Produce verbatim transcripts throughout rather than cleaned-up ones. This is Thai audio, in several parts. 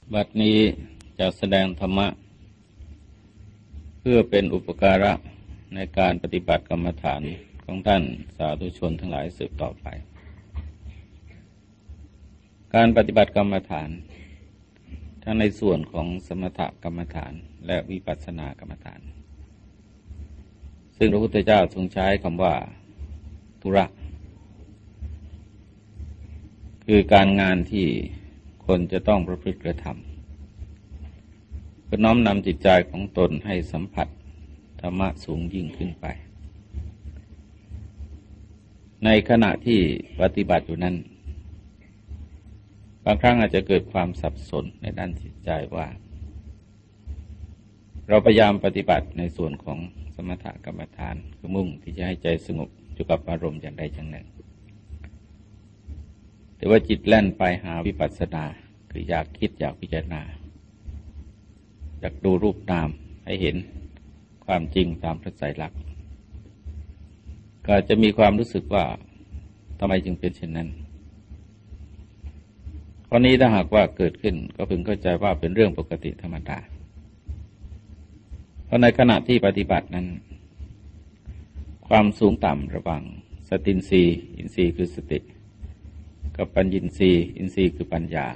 บัดนี้จะแสดงธรรมะเพื่อเป็นอุปการะในการปฏิบัติกรรมฐานของท่านสาธุชนทั้งหลายสืบต่อไปการปฏิบัติกรรมฐานทั้งในส่วนของสมถกรรมฐานและวิปัสสนากรรมฐานซึ่งพระพุทธเจ้าทรงใช้คำว่าธุระคือการงานที่คนจะต้องประพฤติกระทำเพื่อน้อมนำจิตใจของตนให้สัมผัสธรรมะสูงยิ่งขึ้นไปในขณะที่ปฏิบัติอยู่นั้นบางครั้งอาจจะเกิดความสับสนในด้านจิตใจว่าเราพยายามปฏิบัติในส่วนของสมถกรรมฐานคือมุ่งที่จะให้ใจสงบอยู่กับอารมณ์อย่างใดอย่างหนึ่งแต่ว่าจิตแล่นไปหาวิปัสสนาคืออยากคิดอยากพิจารณาอยากดูรูปนามให้เห็นความจริงตามพระไตรลักษณ์ก็จะมีความรู้สึกว่าทำไมจึงเป็นเช่นนั้นข้อนี้ถ้าหากว่าเกิดขึ้นก็พึงเข้าใจว่าเป็นเรื่องปกติธรรมดาเพราะในขณะที่ปฏิบัตินั้นความสูงต่ำระหว่างสตินทรีย์อินทรีย์คือสติกับปัญญินทรีย์อินทรีย์คือปัญญา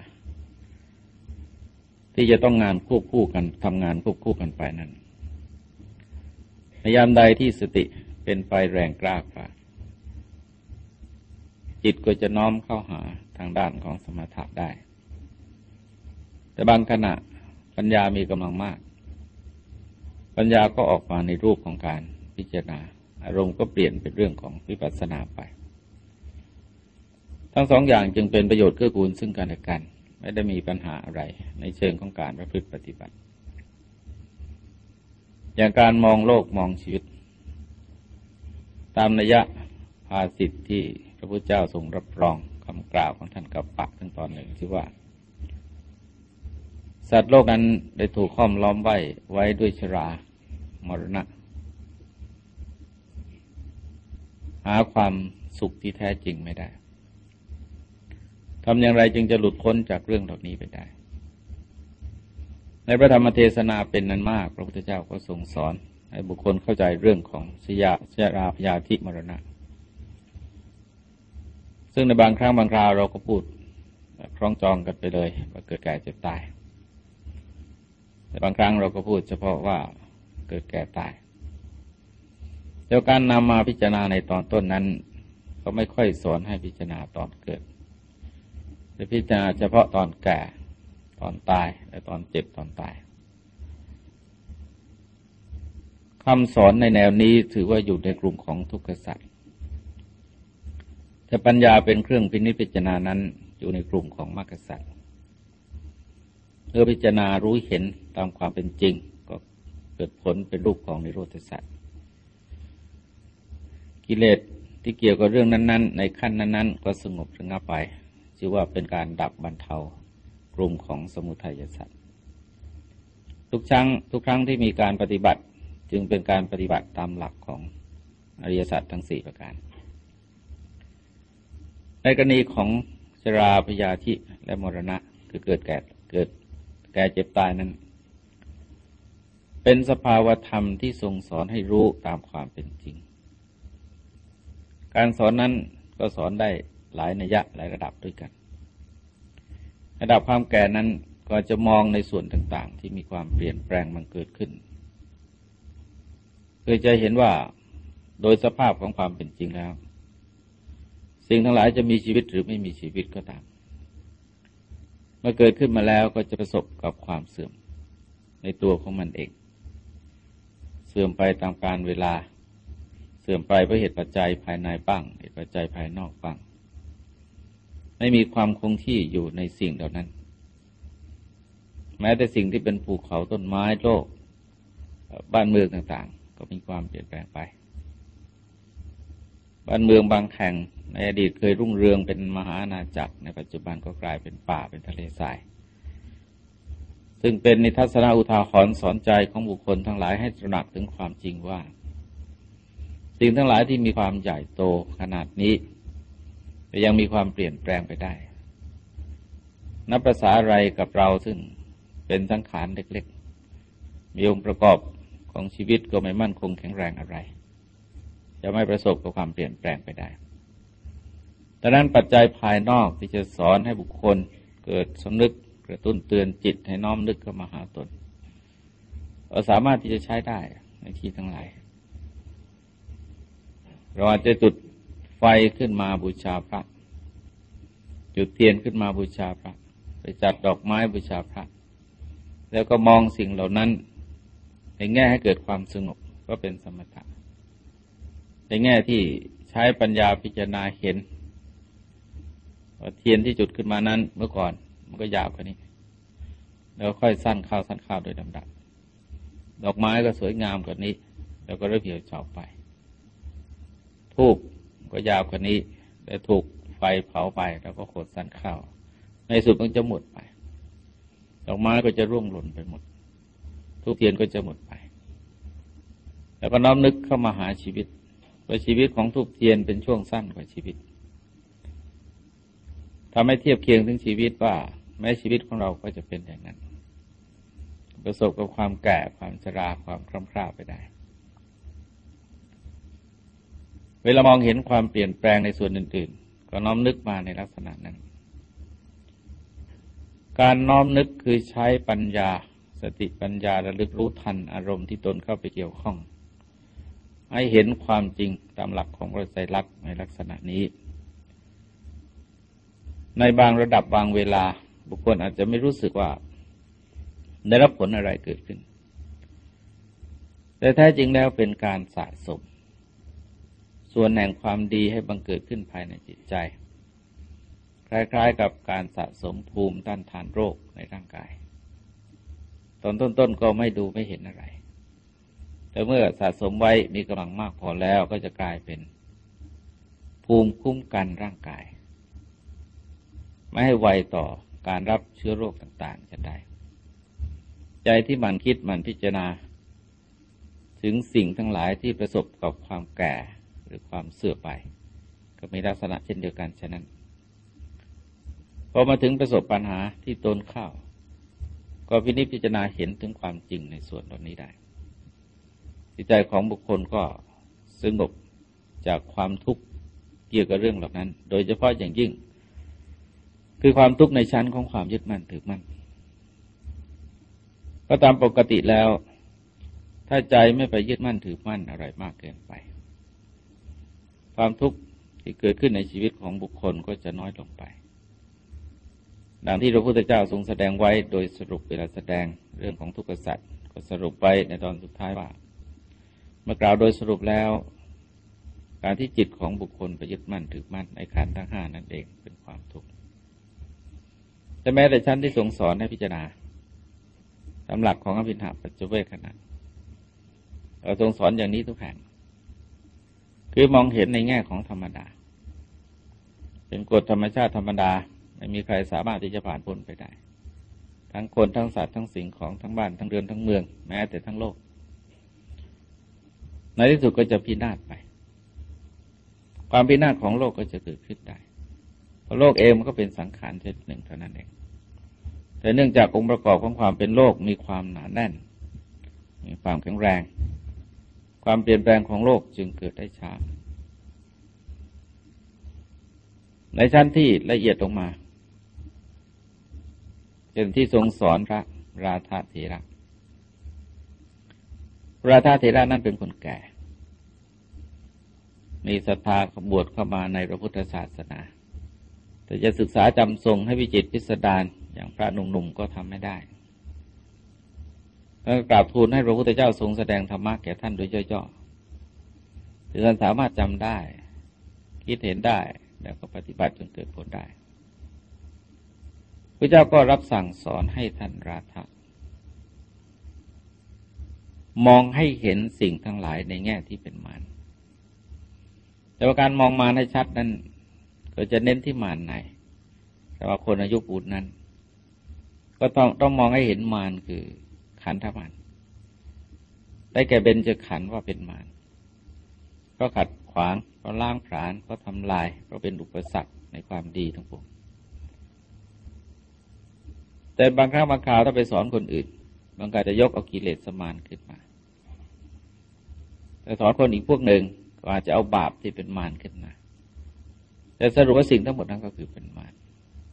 ที่จะต้องงานควบคู่กันทำงานควบคู่กันไปนั้นในยามใดที่สติเป็นไปแรงกล้ากว่าจิตก็จะน้อมเข้าหาทางด้านของสมถะได้แต่บางขณะปัญญามีกำลังมากปัญญาก็ออกมาในรูปของการพิจารณาอารมณ์ก็เปลี่ยนเป็นเรื่องของวิปัสสนาไปทั้งสองอย่างจึงเป็นประโยชน์เกื้อกูลซึ่งกันและกันไม่ได้มีปัญหาอะไรในเชิงของการประพฤติปฏิบัติอย่างการมองโลกมองชีวิตตามนัยยะภาษิตที่พระพุทธเจ้าทรงรับรองคำกล่าวของท่านกัปปะทั้งตอนหนึ่งที่ว่าสัตว์โลกนั้นได้ถูกห้อมล้อมไว้ไว้ด้วยชรามรณะหาความสุขที่แท้จริงไม่ได้ทำอย่างไรจึงจะหลุดพ้นจากเรื่องเหล่านี้ไปได้ในพระธรรมเทศนาเป็นนั้นมากพระพุทธเจ้าก็ทรงสอนให้บุคคลเข้าใจเรื่องของชราชราพยาธิมรณะซึ่งในบางครั้งบางคราวเราก็พูดคล้องจองกันไปเลยว่าเกิดแก่เจ็บตายแต่บางครั้งเราก็พูดเฉพาะว่าเกิดแก่ตายแต่การนำมาพิจารณาในตอนต้นนั้นก็ไม่ค่อยสอนให้พิจารณาตอนเกิดจะพิจารณาเฉพาะตอนแก่ตอนตายและตอนเจ็บตอนตายคำสอนในแนวนี้ถือว่าอยู่ในกลุ่มของทุกขสัจแต่ปัญญาเป็นเครื่องพินิจพิจารณานั้นอยู่ในกลุ่มของมรรคสัจเมื่อพิจารณารู้เห็นตามความเป็นจริงก็เกิดผลเป็นรูปของนิโรธสัจกิเลสที่เกี่ยวกับเรื่องนั้นๆในขั้นนั้นๆก็สงบระงับไปชื่อว่าเป็นการดับบรรเทากลุ่มของสมุทัยสัจทุกครั้งทุกครั้งที่มีการปฏิบัติจึงเป็นการปฏิบัติตามหลักของอริยสัจทั้งสี่ประการในกรณีของชราพยาธิและมรณะคือเกิดแก่เกิดแก่เจ็บตายนั้นเป็นสภาวธรรมที่ทรงสอนให้รู้ตามความเป็นจริงการสอนนั้นก็สอนได้หลายนัยยะหลายระดับด้วยกันระดับความแก่นั้นก็จะมองในส่วนต่างๆที่มีความเปลี่ยนแปลงมันเกิดขึ้นเพื่อจะเห็นว่าโดยสภาพของความเป็นจริงแล้วสิ่งทั้งหลายจะมีชีวิตหรือไม่มีชีวิตก็ตามเมื่อเกิดขึ้นมาแล้วก็จะประสบกับความเสื่อมในตัวของมันเองเสื่อมไปตามกาลเวลาเสื่อมไปเพราะเหตุปัจจัยภายในบ้างเหตุปัจจัยภายนอกบ้างไม่มีความคงที่อยู่ในสิ่งเหล่านั้นแม้แต่สิ่งที่เป็นภูเขาต้นไม้โลกบ้านเมืองต่างๆก็มีความเปลี่ยนแปลงไปบ้านเมืองบางแห่งในอดีตเคยรุ่งเรืองเป็นมหาอาณาจักรในปัจจุบันก็กลายเป็นป่าเป็นทะเลทรายซึ่งเป็นนิทัศนอุทาหรณ์สอนใจของบุคคลทั้งหลายให้ตระหนักถึงความจริงว่าสิ่งทั้งหลายที่มีความใหญ่โตขนาดนี้แต่ยังมีความเปลี่ยนแปลงไปได้นับภาษาอะไรกับเราซึ่งเป็นสังขารเล็กๆมีองค์ประกอบของชีวิตก็ไม่มั่นคงแข็งแรงอะไรจะไม่ประสบกับความเปลี่ยนแปลงไปได้ดังนั้นปัจจัยภายนอกที่จะสอนให้บุคคลเกิดสำนึกกระตุ้นเตือนจิตให้น้อมนึกเข้ามาหาตนเราสามารถที่จะใช้ได้ในที่ทั้งหลายเราอาจจะจุดไฟขึ้นมาบูชาพระจุดเทียนขึ้นมาบูชาพระไปจัดดอกไม้บูชาพระแล้วก็มองสิ่งเหล่านั้นในแง่ให้เกิดความสงบก็เป็นสมถะในแง่ที่ใช้ปัญญาพิจารณาเห็นว่าเทียนที่จุดขึ้นมานั้นเมื่อก่อนมันก็ยาวกว่านี้แล้วค่อยสั้นเข้าสั้นเข้าโดยลำดับดอกไม้ก็สวยงามกว่านี้แล้วก็เริ่มเหี่ยวเฉาไปธูปก็ยาวกว่านี้แต่ถูกไฟเผาไปแล้วก็โคตรสั้นเข้าในสุดมันจะหมดไปดอกไม้ก็จะร่วงหล่นไปหมดธูปเทียนก็จะหมดไปแล้วก็น้อมนึกเข้ามาหาชีวิตว่าชีวิตของธูปเทียนเป็นช่วงสั้นกว่าชีวิตทำให้เทียบเคียงถึงชีวิตว่าแม้ชีวิตของเราก็จะเป็นอย่างนั้นประสบกับความแก่ความชราความคร่ำคร่าไปได้เวลามองเห็นความเปลี่ยนแปลงในส่วนอื่นๆก็น้อมนึกมาในลักษณะนั้นการน้อมนึกคือใช้ปัญญาสติปัญญาระลึกรู้ทันอารมณ์ที่ตนเข้าไปเกี่ยวข้องให้เห็นความจริงตามหลักของพระไตรลักษณ์ในลักษณะนี้ในบางระดับบางเวลาบุคคลอาจจะไม่รู้สึกว่าได้รับผลอะไรเกิดขึ้นแต่แท้จริงแล้วเป็นการสะสมส่วนแห่งความดีให้บังเกิดขึ้นภายในจิตใจคล้ายๆกับการสะสมภูมิต้านทานโรคในร่างกายตอนต้นๆก็ไม่ดูไม่เห็นอะไรแต่เมื่อสะสมไว้มีกำลังมากพอแล้วก็จะกลายเป็นภูมิคุ้มกันร่างกายไม่ให้ไวต่อการรับเชื้อโรคต่างๆจะได้ใจที่มันคิดมันพิจารณาถึงสิ่งทั้งหลายที่ประสบกับความแก่หรือความเสื่อมไปก็มีลักษณะเช่นเดียวกันฉะนั้นพอมาถึงประสบปัญหาที่ตนเข้าก็พินิจพิจารณาเห็นถึงความจริงในส่วนตรงนี้ได้จิตใจของบุคคลก็สงบจากความทุกข์เกี่ยวกับเรื่องเหล่านั้นโดยเฉพาะอย่างยิ่งคือความทุกข์ในชั้นของความยึดมั่นถือมั่นก็ตามปกติแล้วถ้าใจไม่ไปยึดมั่นถือมั่นอะไรมากเกินไปความทุกข์ที่เกิดขึ้นในชีวิตของบุคคลก็จะน้อยลงไปดังที่พระพุทธเจ้าทรงแสดงไว้โดยสรุปเวลาแสดงเรื่องของทุกขสัจก็สรุปไว้ในตอนสุดท้ายว่าเมื่อกล่าวโดยสรุปแล้วการที่จิตของบุคคลไปยึดมั่นถือมั่นในขันธ์ทั้งห้านั่นเองเป็นความทุกข์แต่แม้แต่ชั้นที่ทรงสอนให้พิจารณาตามหลักของอภิญหาปัจจเวคขณะเราทรงสอนอย่างนี้ทุกแห่งคือมองเห็นในแง่ของธรรมดาเป็นกฎธรรมชาติธรรมดาไม่มีใครสามารถที่จะผ่านพ้นไปได้ทั้งคนทั้งสัตว์ทั้งสิ่งของทั้งบ้านทั้งเรือนทั้งเมืองแม้แต่ทั้งโลกในที่สุดก็จะพินาศไปความพินาศของโลกก็จะเกิดขึ้นได้เพราะโลกเองมันก็เป็นสังขารชนิดหนึ่งเท่านั้นเองแต่เนื่องจากองค์ประกอบของความเป็นโลกมีความหนาแน่นมีความแข็งแรงความเปลี่ยนแปลงของโลกจึงเกิดได้ช้าในชั้นที่ละเอียดลงมาเช่นที่ทรงสอนพระราธเถระพระราธเถระนั้นเป็นคนแก่มีศรัทธาขบวชเข้ามาในพระพุทธศาสนาแต่จะศึกษาจำทรงให้วิจิตรพิสดารอย่างพระหนุ่มๆก็ทำไม่ได้แล้วกราบทูลให้พระพุทธเจ้าทรงแสดงธรรมะแก่ท่านโดยย่อๆถึงท่านสามารถจำได้คิดเห็นได้แล้วก็ปฏิบัติจนเกิดผลได้พระเจ้าก็รับสั่งสอนให้ท่านราธะมองให้เห็นสิ่งทั้งหลายในแง่ที่เป็นมารแต่ว่าการมองมารให้ชัดนั้นก็จะเน้นที่มารในแต่ว่าคนอายุปูนนั้นก็ต้องต้องมองให้เห็นมารคือขันธมารได้แก่เบญจขันธ์ว่าเป็นมารก็ขัดขวางก็ล้างผลาญก็ทำลายก็เป็นอุปสรรคในความดีทั้งปวงแต่บางครั้งบางคราวถ้าไปสอนคนอื่นบางคราวจะยกเอากิเลสมารขึ้นมาแต่สอนคนอีกพวกหนึ่งก็อาจจะเอาบาปที่เป็นมารขึ้นมาแต่สรุปว่าสิ่งทั้งหมดนั้นก็คือเป็นมาร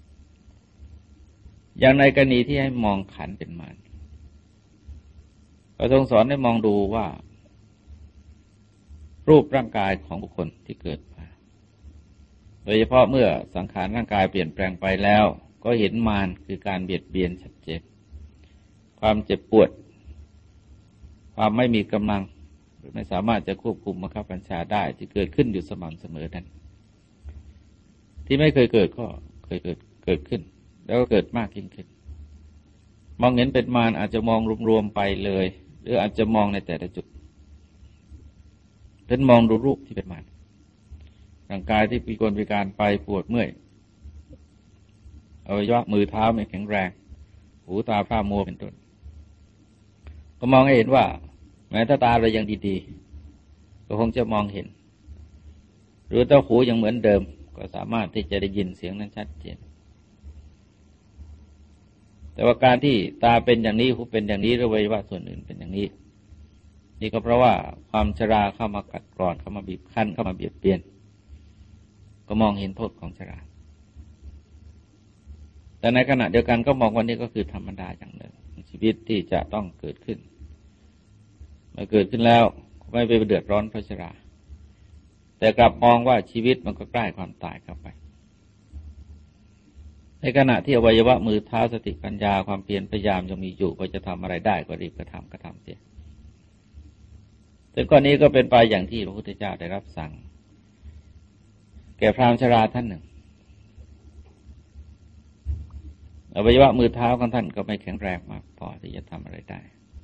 อย่างในกรณีที่ให้มองขันเป็นมารพระทรงสอนให้มองดูว่ารูปร่างกายของบุคคลที่เกิดมาโดยเฉพาะเมื่อสังขารร่างกายเปลี่ยนแปลงไปแล้วก็เห็นมารคือการเบียดเบียนชัดเจนความเจ็บปวดความไม่มีกำลังหรือไม่สามารถจะควบคุมบังคับบัญชาได้ที่เกิดขึ้นอยู่สม่ำเสมอนั้นที่ไม่เคยเกิดก็เคยเกิดเกิดขึ้นแล้วก็เกิดมากยิ่งขึ้นมองเห็นเป็นมารอาจจะมองรวมๆไปเลยหรืออาจจะมองในแต่ละจุดเป็นมองดูรูปที่เป็นมารร่างกายที่พิกลพิการไปปวดเมื่อยอวัยวะมือเท้าไม่แข็งแรงหูตาพร่ามัวเป็นต้นก็มองให้เห็นว่าแม้ถ้าตาเรายังดีๆก็คงจะมองเห็นหรือถ้าหูยังเหมือนเดิมก็สามารถที่จะได้ยินเสียงนั้นชัดเจนแต่ว่าการที่ตาเป็นอย่างนี้หูเป็นอย่างนี้หรืออวัยวะส่วนอื่นเป็นอย่างนี้นี่ก็เพราะว่าความชราเข้ามากัดกร่อนเข้ามาบีบคั้นเข้ามาเบียดเบียนก็มองเห็นโทษของชราแต่ในขณะเดียวกันก็มองว่านี่ก็คือธรรมดาอย่างหนึ่งชีวิตที่จะต้องเกิดขึ้นเมื่อเกิดขึ้นแล้วไม่ไปเดือดร้อนเพราะชราแต่กลับมองว่าชีวิตมันก็ใกล้ความตายเข้าไปในขณะที่อวัยวะมือเท้าสติปัญญาความเพียรพยายามยังมีอยู่ก็จะทำอะไรได้ก็รีบกระทำกระทำเสียแต่ข้อนี้ก็เป็นไปอย่างที่พระพุทธเจ้าได้รับสั่งแก่พราหมณ์ชราท่านหนึ่งอวัยวะมือเท้าของท่านก็ไม่แข็งแรงมากพอที่จะทำอะไรได้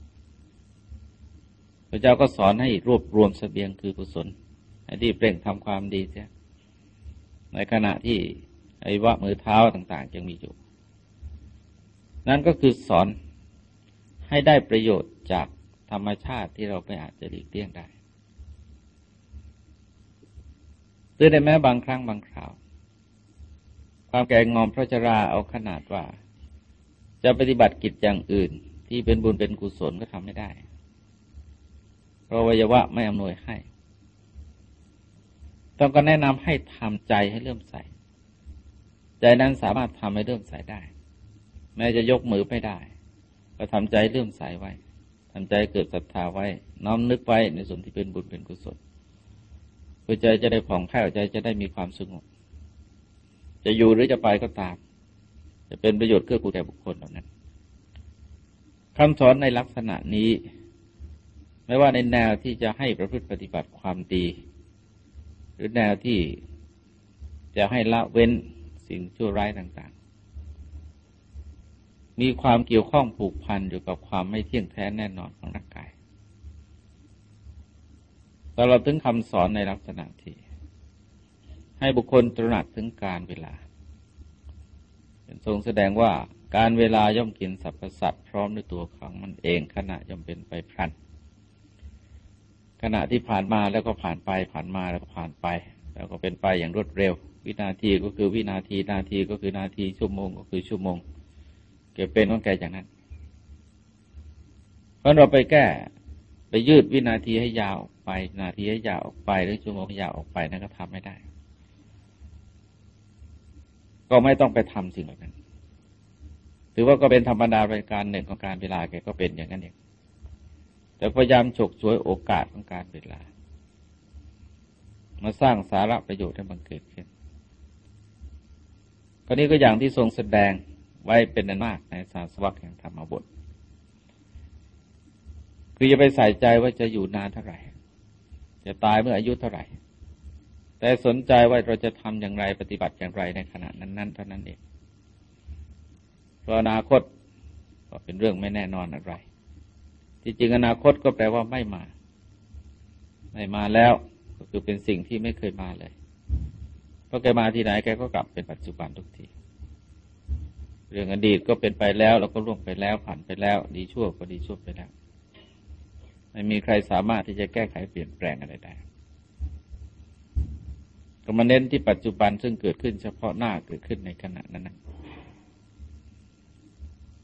พระเจ้าก็สอนให้รวบรวมเสบียงคือกุศลให้รีบเร่งทำความดีเสียในขณะที่อวัยวะมือเท้าต่างๆยังมีอยู่นั่นก็คือสอนให้ได้ประโยชน์จากธรรมชาติที่เราไม่อาจจะหลีกเลี่ยงได้ซึ่งในแม้บางครั้งบางคราวความแก่งอมเพราะชราเอาขนาดว่าจะปฏิบัติกิจอย่างอื่นที่เป็นบุญเป็นกุศลก็ทำไม่ได้เพราะอวัยวะไม่อำนวยให้ต้องก็แนะนำให้ทำใจให้เลื่อมใสใจนั้นสามารถทำให้เลื่อมใสได้แม้จะยกมือไม่ได้ก็ทำใจเลื่อมใสไว้ทำใจเกิดศรัทธาไว้น้อมนึกไว้ในส่วนที่เป็นบุญเป็นกุศลเพื่อใจจะได้ผ่องแผ้วใจจะได้มีความสงบจะอยู่หรือจะไปก็ตามจะเป็นประโยชน์เกื้อกูลแก่บุคคลเหล่านั้นคำสอนในลักษณะนี้ไม่ว่าในแนวที่จะให้ประพฤติปฏิบัติความดีหรือแนวที่จะให้ละเว้นสิ่งชั่วร้ายต่างๆมีความเกี่ยวข้องผูกพันอยู่กับความไม่เที่ยงแท้แน่นอนของร่างกายตลอดถึงคำสอนในลักษณะที่ให้บุคคลตระหนักถึงการเวลาเป็นทรงแสดงว่าการเวลาย่อมกินสรรพสัตว์พร้อมด้วยตัวของมันเองขณะย่อมเป็นไปพลันขณะที่ผ่านมาแล้วก็ผ่านไปผ่านมาแล้วก็ผ่านไปแล้วก็เป็นไปอย่างรวดเร็ววินาทีก็คือวินาทีนาทีก็คือนาทีชั่วโมงก็คือชั่วโมงเก็บเป็นของแกอย่างนั้นเพราะเราไปแก้ไปยืดวินาทีให้ยาวออกไปนาทีให้ยาวออกไปหรือชั่วโมงให้ยาวออกไปนั่นก็ทำไม่ได้ก็ไม่ต้องไปทำสิ่งเหล่านั้นถือว่าก็เป็นธรรมดาประการหนึ่งของการเวลาแกก็เป็นอย่างนั้นเองแต่พยายามฉกฉวยโอกาสของการเวลามาสร้างสาระประโยชน์ให้มันเกิดขึ้นข้อนี้ก็อย่างที่ทรงแสดงไว้เป็นอันมากในศาสวรรษแห่งธรรมบทคืออย่าไปใส่ใจว่าจะอยู่นานเท่าไหร่จะตายเมื่ออายุเท่าไหร่แต่สนใจว่าเราจะทำอย่างไรปฏิบัติอย่างไรในขณะนั้นๆเท่านั้นเองเพราะอนาคตก็เป็นเรื่องไม่แน่นอนอะไรที่จริงอนาคตก็แปลว่าไม่มาไม่มาแล้วก็คือเป็นสิ่งที่ไม่เคยมาเลยเพราะแกมาที่ไหนแกก็กลับเป็นปัจจุบันทุกทีเรื่องอดีตก็เป็นไปแล้วแล้วก็ล่วงไปแล้วผ่านไปแล้วดีชั่วก็ดีชั่วไปแล้วไม่มีใครสามารถที่จะแก้ไขเปลี่ยนแปลงอะไรได้ก็มาเน้นที่ปัจจุบันซึ่งเกิดขึ้นเฉพาะหน้าเกิดขึ้นในขณะนั้น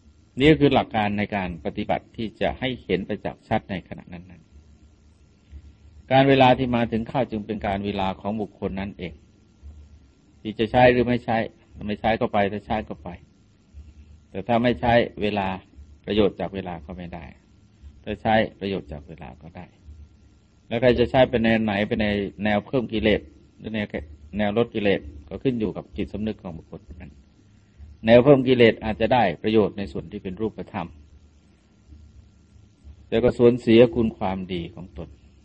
นี่ก็คือหลักการในการปฏิบัติที่จะให้เห็นประจักษ์ชัดในขณะนั้นๆการเวลาที่มาถึงเข้าจึงเป็นการเวลาของบุคคลนั้นเองที่จะใช้หรือไม่ใช้ถ้าไม่ใช้ก็ไปถ้าใช้ก็ไปแต่ถ้าไม่ใช้เวลาประโยชน์จากเวลาก็ไม่ได้ถ้าใช้ประโยชน์จากเวลาก็ได้แล้วใครจะใช้เป็นแนวไหนเป็นในแนวเพิ่มกิเลสหรือแนวแนวลดกิเลสก็ขึ้นอยู่กับจิตสำนึกของบุคคลนั้นแนวเพิ่มกิเลสอาจจะได้ประโยชน์ในส่วนที่เป็นรูปธรรมแต่ก็สูญเสียคุณความดีของตน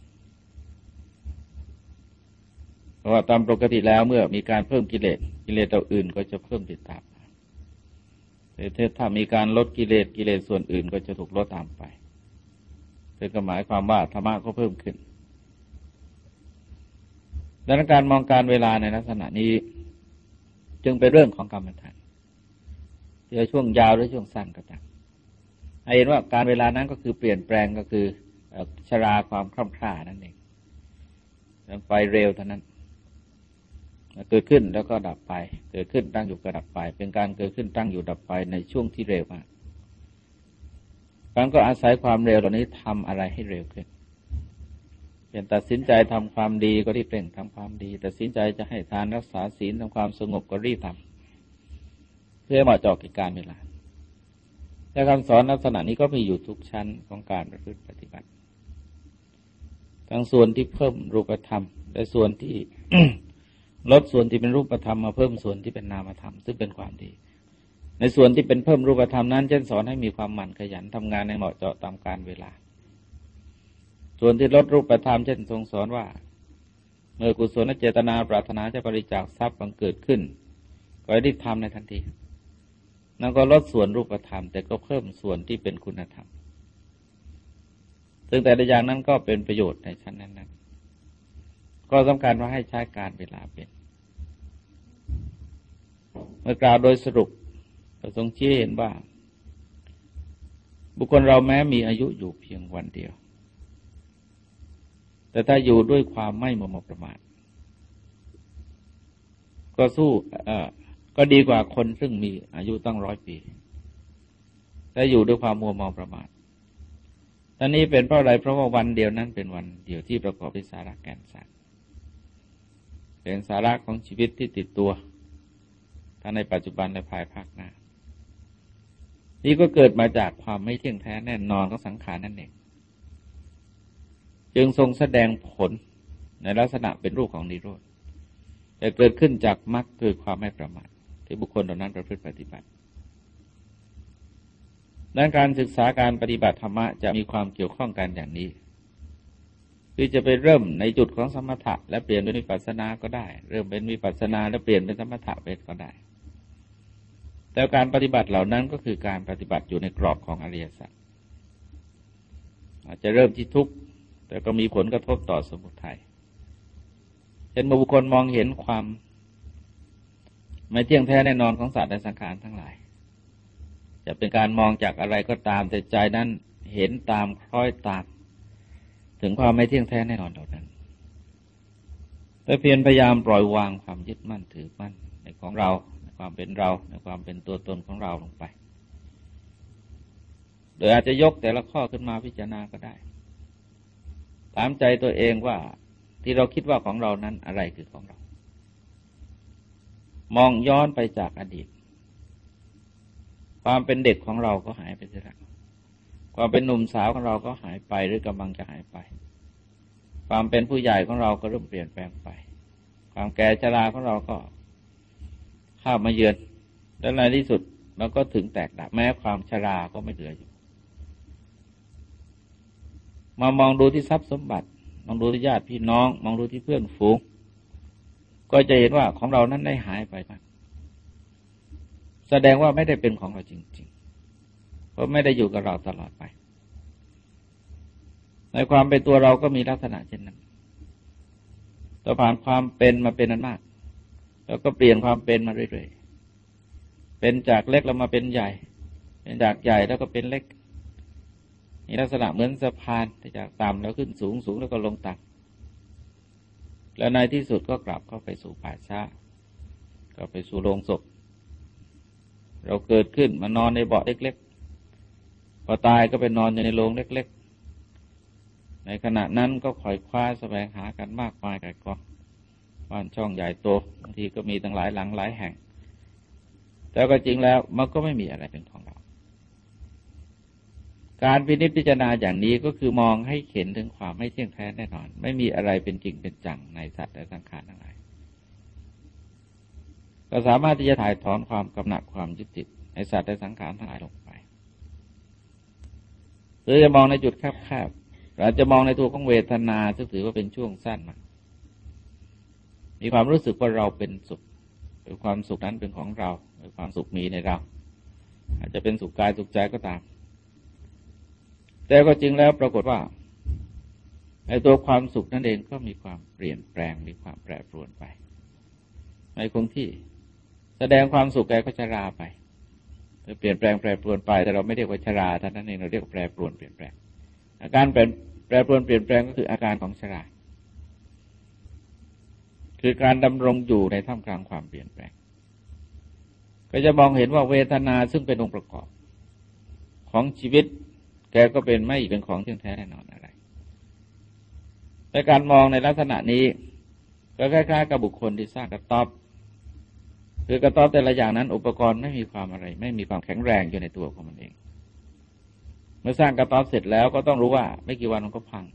เพราะว่าตามปกติแล้วเมื่อมีการเพิ่มกิเลสกิเลสตัวอื่นก็จะเพิ่มติดตามแต่ถ้ามีการลดกิเลสกิเลสส่วนอื่นก็จะถูกลดตามไปเป็นก็หมายความว่าธรรมะก็เพิ่มขึ้นดังนั้นการมองการเวลาในลักษณะนี้จึงเป็นเรื่องของกรรมฐานจะช่วงยาวหรือช่วงสั้นก็ตามให้เห็นว่าการเวลานั้นก็คือเปลี่ยนแปลงก็คือชราความคล่ำคล้านั่นเองไปเร็วเท่านั้นเกิดขึ้นแล้วก็ดับไปเกิดขึ้นตั้งอยู่ก็ดับไปเป็นการเกิดขึ้นตั้งอยู่ดับไปในช่วงที่เร็วมากการก็อาศัยความเร็วเหล่านี้ทำอะไรให้เร็วขึ้นเช่นตัดสินใจทำความดีก็รีบเร่งทำความดีตัดสินใจจะให้ทานรักษาศีลทำความสงบก็รีบทำเพื่อเหมาะเจาะกับการเวลาแต่คำสอนลักษณะนี้ก็มีอยู่ทุกชั้นของการประพฤติปฏิบัติทั้งส่วนที่เพิ่มรูปธรรมและส่วนที่ ลดส่วนที่เป็นรูปธรรมมาเพิ่มส่วนที่เป็นนามธรรมซึ่งเป็นความดีในส่วนที่เป็นเพิ่มรูปธรรมนั้นเช่นสอนให้มีความหมั่นขยันทำงานในเหมาะเจาะตามการเวลาส่วนที่ลดรูปธรรมเช่นทรงสอนว่าเมื่อกุศลเจตนาปรารถนาจะบริจาคทรัพย์บังเกิดขึ้นก็รีบทำในทันทีนั่นก็ลดส่วนรูปธรรมแต่ก็เพิ่มส่วนที่เป็นคุณธรรมซึ่งแต่ละอย่างนั้นก็เป็นประโยชน์ในชั้นนั้นๆก็สำคัญว่าให้ใช้การเวลาเป็นเมื่อกล่าวโดยสรุปก็ทรงชี้เห็นว่าบุคคลเราแม้มีอายุอยู่เพียงวันเดียวแต่ถ้าอยู่ด้วยความไม่มัวเมาประมาทก็สู้เอ่อก็ดีกว่าคนซึ่งมีอายุตั้งร้อยปีแต่อยู่ด้วยความมัวเมาประมาทตอนนี้เป็นเพราะอะไรเพราะว่าวันเดียวนั้นเป็นวันเดียวที่ประกอบด้วยสาระแก่นสารเป็นสาระของชีวิตที่ติดตัวทั้งในปัจจุบันและภายภาคหน้านี่ก็เกิดมาจากความไม่เที่ยงแท้แน่นอนของสังขารนั่นเองจึงทรงแสดงผลในลักษณะเป็นรูปของนิโรธแต่เกิดขึ้นจากมรรคคือความไม่ประมาทที่บุคคลเหล่านั้นประพฤติปฏิบัติด้านการศึกษาการปฏิบัติธรรมะจะมีความเกี่ยวข้องกันอย่างนี้คือจะไปเริ่มในจุดของสมถะและเปลี่ยนเป็นวิปัสสนาก็ได้เริ่มเป็นวิปัสสนาแล้วเปลี่ยนเป็นสมถะไปก็ได้แต่การปฏิบัติเหล่านั้นก็คือการปฏิบัติอยู่ในกรอบของอริยสัจอาจจะเริ่มที่ทุกข์แต่ก็มีผลกระทบต่อสมุทัยเช่นบุคคลมองเห็นความไม่เที่ยงแท้แน่นอนของสัตว์และสังขารทั้งหลายจะเป็นการมองจากอะไรก็ตามแต่ใจนั้นเห็นตามคล้อยตามถึงความไม่เที่ยงแท้แน่นอนเหล่านั้นแต่เพียรพยายามปล่อยวางความยึดมั่นถือมั่นในของเราในความเป็นเราในความเป็นตัวตนของเราลงไปโดยอาจจะยกแต่ละข้อขึ้นมาพิจารณาก็ได้ถามใจตัวเองว่าที่เราคิดว่าของเรานั้นอะไรคือของเรามองย้อนไปจากอดีตความเป็นเด็กของเราก็หายไปเสียแล้วความเป็นหนุ่มสาวของเราก็หายไปหรือกำลังจะหายไปความเป็นผู้ใหญ่ของเราก็เริ่มเปลี่ยนแปลงไปความแก่ชราของเราก็เข้ามาเยือนและในที่สุดเราก็ถึงแตกดับแม้ความชราก็ไม่เหลืออยู่มามองดูที่ทรัพย์สมบัติมองดูที่ญาติพี่น้องมองดูที่เพื่อนฝูงก็จะเห็นว่าของเรานั้นได้หายไปมากแสดงว่าไม่ได้เป็นของเราจริงๆเพราะไม่ได้อยู่กับเราตลอดไปในความเป็นตัวเราก็มีลักษณะเช่นนั้นต่อผ่านความเป็นมาเป็นอันมากแล้วก็เปลี่ยนความเป็นมาเรื่อยๆเป็นจากเล็กแล้วมาเป็นใหญ่เป็นจากใหญ่แล้วก็เป็นเล็กมีลักษณะเหมือนสะพานที่จากต่ำแล้วขึ้นสูงสูงแล้วก็ลงต่ำแล้วในที่สุดก็กลับเข้าไปสู่ป่าช้าก็ไปสู่โลงศพเราเกิดขึ้นมานอนในเบาะเล็กๆพอตายก็ไปนอนอยู่ในโรงเล็กๆในขณะนั้นก็ขอยคว้าแสวงหากันมากมายไก่กองบ้านช่องใหญ่โตบางทีก็มีตั้งหลายหลังหลายแห่งแต่ก็จริงแล้วมันก็ไม่มีอะไรเป็นของเราการพินิจพิจารณาอย่างนี้ก็คือมองให้เห็นถึงความไม่เที่ยงแท้แน่นอนไม่มีอะไรเป็นจริงเป็นจังในสัตว์และสังขารทั้งหลายก็สามารถที่จะถ่ายถอนความกำหนัดความยึดติดในสัตว์และสังขารทั้งหลายลงไปหรือจะมองในจุดแคบๆหรือจะมองในตัวของเวทนาซึ่งถือว่าเป็นช่วงสั้นมามีความรู้สึกว่าเราเป็นสุขหรือความสุขนั้นเป็นของเราหรือความสุขมีในเราอาจจะเป็นสุขกายสุขใจก็ตามแต่ก็จริงแล้วปรากฏว่าในตัวความสุขนั่นเองก็มีความเปลี่ยนแปลงมีความแปรปรวนไปในคงที่แสดงความสุขแกก็ชราไปเปลี่ยนแปลงแปรปรวนไปแต่เราไม่เรียกว่าชราเท่านั้นเองเราเรียกว่าแปรปรวนเปลี่ยนแปลงอาการแปรแปรปรวนเปลี่ยนแปลงก็คืออาการของชราคือการดำรงอยู่ในท่ามกลางความเปลี่ยนแปลงก็จะมองเห็นว่าเวทนาซึ่งเป็นองค์ประกอบของชีวิตแกก็เป็นไม่เป็นของเที่ยงแท้แน่นอนอะไรแต่การมองในลักษณะนี้ก็คล้ายๆกับบุคคลที่สร้างกระต๊อบคือกระต๊อบแต่ละอย่างนั้นอุปกรณ์ไม่มีความอะไรไม่มีความแข็งแรงอยู่ในตัวของมันเองเมื่อสร้างกระต๊อบเสร็จแล้วก็ต้องรู้ว่าไม่กี่วันมันก็พัง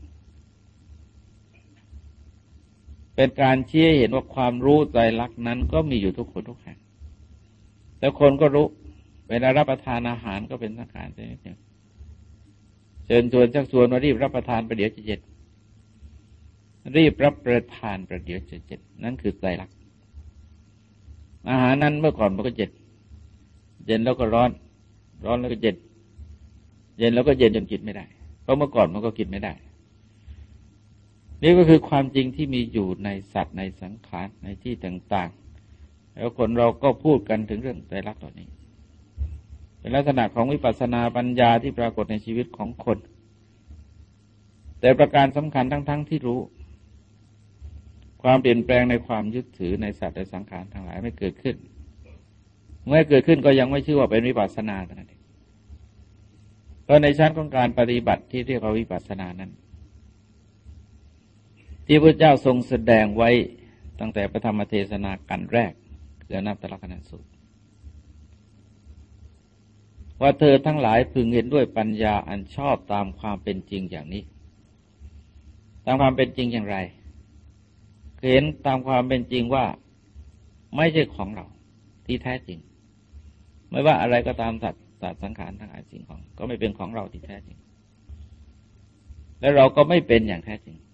เป็นการชี้ให้เห็นว่าความรู้ไตรลักษณ์นั้นก็มีอยู่ทุกคนทุกแห่งแต่คนก็รู้เวลารับประทานอาหารก็เป็นสังขารชนิดหนึ่งเชิญชวนชักชวนว่ารีบรับประทานประเดี๋ยวจะเย็นรีบรับประทานประเดี๋ยวจะเย็นนั่นคือไตรลักษณ์อาหารนั้นเมื่อก่อนมันก็เย็นเย็นแล้วก็ร้อนร้อนแล้วก็เย็นเย็นแล้วก็เย็นจนกินไม่ได้เพราะเมื่อก่อนมันก็กินไม่ได้นี่ก็คือความจริงที่มีอยู่ในสัตว์ในสังขารในที่ต่างๆแล้วคนเราก็พูดกันถึงเรื่องไตรลักษณ์เหล่านี้เป็นลักษณะของวิปัสสนาปัญญาที่ปรากฏในชีวิตของคนแต่ประการสำคัญทั้งๆ ท, ที่รู้ความเปลี่ยนแปลงในความยึดถือในสัตว์และสังขารทั้งหลายไม่เกิดขึ้นเมื่อเกิดขึ้นก็ยังไม่ชื่อว่าเป็นวิปัสสนาเท่านั้นเองเพราะในชั้นของการปฏิบัติที่เรียกว่าวิปัสสนานั้นที่พระเจ้าทรงแสดงไว้ตั้งแต่พระธรรมเทศนากันแรกคืออนัตตลักษณสูตรว่าเธอทั้งหลายพึงเห็นด้วยปัญญาอันชอบตามความเป็นจริงอย่างนี้ตามความเป็นจริงอย่างไรเห็นตามความเป็นจริงว่าไม่ใช่ของเราที่แท้จริงไม่ว่าอะไรก็ตามสัตว์สัตว์สังขารทั้งหลายสิ่งของก็ไม่เป็นของเราที่แท้จริงและเราก็ไม่เป็นอย่างแท้จริง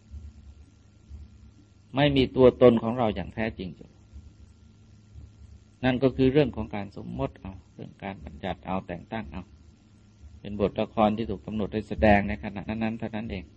ไม่มีตัวตนของเราอย่างแท้จริงอยู่นั่นก็คือเรื่องของการสมมติเอาเรื่องการบัญญัติเอาแต่งตั้งเอาเป็นบทละครที่ถูกกำหนดให้แสดงในขณะนั้นๆเท่านั้นเอง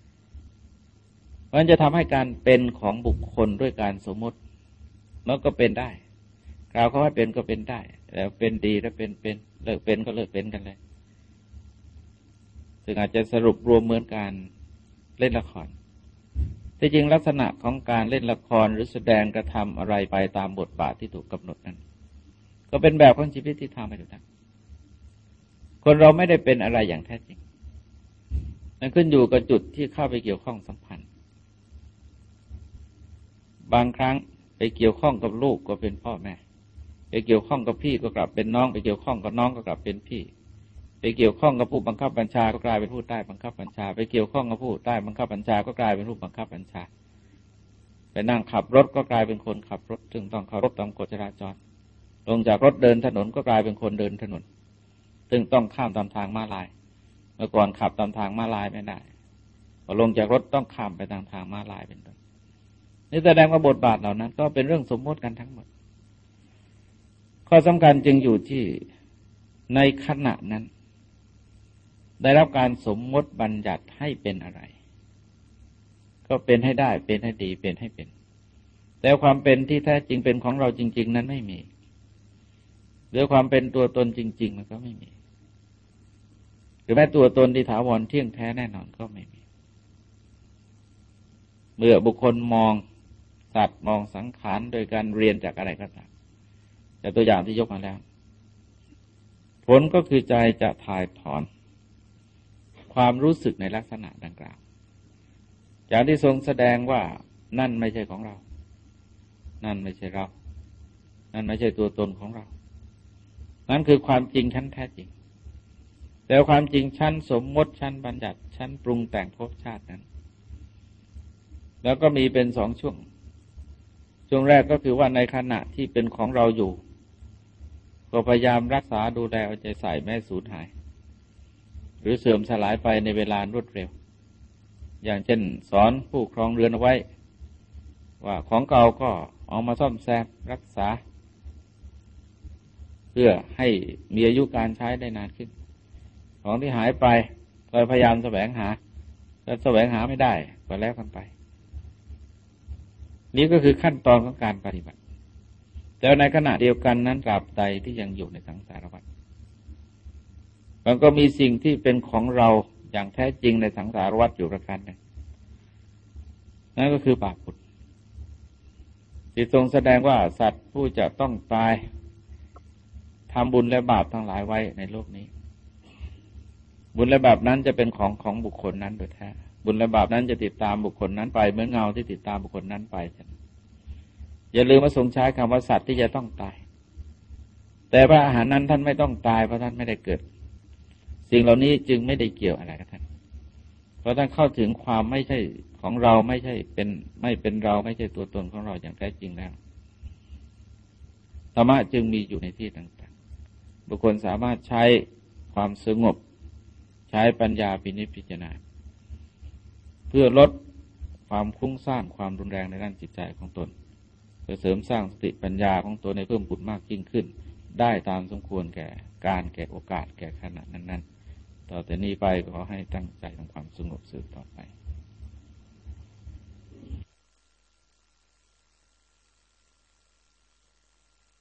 มันจะทำให้การเป็นของบุคคลด้วยการสมมติมันก็เป็นได้กล่าวเขาให้เป็นก็เป็นได้แล้วเป็นดีแล้วเป็นเป็นเลิกเป็นก็เลิกเป็นกันเลยซึ่งอาจจะสรุปรวมเหมือนการเล่นละครที่จริงลักษณะของการเล่นละครหรือแสดงกระทำอะไรไปตามบทบาทที่ถูกกำหนดนั้นก็เป็นแบบของชีวิตที่ทำไปทุกท่านคนเราไม่ได้เป็นอะไรอย่างแท้จริงนั่นขึ้นอยู่กับจุดที่เข้าไปเกี่ยวข้องสัมพันธ์บางครั้งไปเกี่ยวข้องกับลูกก็เป็นพ่อแม่ไปเกี่ยวข้องกับพี่ก็กลับเป็นน้องไปเกี่ยวข้องกับน้องก็กลับเป็นพี่ไปเกี่ยวข้องกับผู้บังคับบัญชาก็กลายเป็นผู้ใต้บังคับบัญชาไปเกี่ยวข้องกับผู้ใต้บังคับบัญชาก็กลายเป็นผู้บังคับบัญชาไปนั่งขับรถก็กลายเป็นคนขับรถซึ่งต้องเคารพตามกฎจราจรลงจากรถเดินถนนก็กลายเป็นคนเดินถนนซึ่งต้องข้ามตามทางม้าลายเมื่อก่อนขับตามทางม้าลายไม่ได้พอลงจากรถต้องข้ามไปตามทางม้าลายเป็นต้นนี่แสดงว่าบทบาทเหล่านั้นก็เป็นเรื่องสมมติกันทั้งหมดข้อสำคัญจึงอยู่ที่ในขณะนั้นได้รับการสมมติบัญญัติให้เป็นอะไรก็เป็นให้ได้เป็นให้ดีเป็นให้เป็นแต่ความเป็นที่แท้จริงเป็นของเราจริงๆนั้นไม่มีหรือความเป็นตัวตนจริงๆมันก็ไม่มีหรือแม้ตัวตนที่ถาวรเที่ยงแท้แน่นอนก็ไม่มีเมื่อบุคคลมองสัตว์มองสังขารโดยการเรียนจากอะไรก็ตามจากตัวอย่างที่ยกมาแล้วผลก็คือใจจะถ่ายถอนความรู้สึกในลักษณะดังกล่าวอย่างที่ทรงแสดงว่านั่นไม่ใช่ของเรานั่นไม่ใช่เรานั่นไม่ใช่ตัวตนของเรานั่นคือความจริงชั้นแท้จริงแต่ความจริงชั้นสมมติชั้นบัญญัติชั้นปรุงแต่งภพชาตินั้นแล้วก็มีเป็นสองช่วงช่วงแรกก็คือว่าในขณะที่เป็นของเราอยู่ก็พยายามรักษาดูแลเอาใจใส่แม้สูญหายหรือเสื่อมสลายไปในเวลารวดเร็วอย่างเช่นสอนผู้ครองเรือนเอาไว้ว่าของเก่าก็เอามาซ่อมแซมรักษาเพื่อให้มีอายุการใช้ได้นานขึ้นของที่หายไปก็พยายามแสวงหาแต่แสวงหาไม่ได้ก็แล้วกันไปนี่ก็คือขั้นตอนของการปฏิบัติแต่ในขณะเดียวกันนั้นตราบใดที่ยังอยู่ในสังสารวัฏมันก็มีสิ่งที่เป็นของเราอย่างแท้จริงในสังสารวัฏอยู่ประการหนึ่งนั่นก็คือบาปบุญที่ทรงแสดงว่าสัตว์ผู้จะต้องตายทำบุญและบาปทั้งหลายไว้ในโลกนี้บุญและบาปนั้นจะเป็นของของบุคคลนั้นโดยแท้บุญและบาปนั้นจะติดตามบุคคลนั้นไปเหมือนเงาที่ติดตามบุคคลนั้นไปอย่าลืมว่าทรงใช้คำว่าสัตว์ที่จะต้องตายแต่พระอรหันต์นั้นท่านไม่ต้องตายเพราะท่านไม่ได้เกิดสิ่งเหล่านี้จึงไม่ได้เกี่ยวอะไรกับท่านเพราะท่านเข้าถึงความไม่ใช่ของเราไม่ใช่เป็นไม่เป็นเราไม่ใช่ตัวตนของเราอย่างแท้จริงแล้วธรรมะจึงมีอยู่ในที่ต่างๆบุคคลสามารถใช้ความสงบใช้ปัญญาพินิจพิจารณาเพื่อลดความคุ้งซ่านความรุนแรงในด้านจิตใจของตนเพื่อเสริมสร้างสติปัญญาของตนให้เพิ่มพูนมากยิ่งขึ้นได้ตามสมควรแก่การแก่โอกาสแก่ขณะนั้นๆต่อแต่นี้ไปขอให้ตั้งใจทำความสงบสืบต่อไป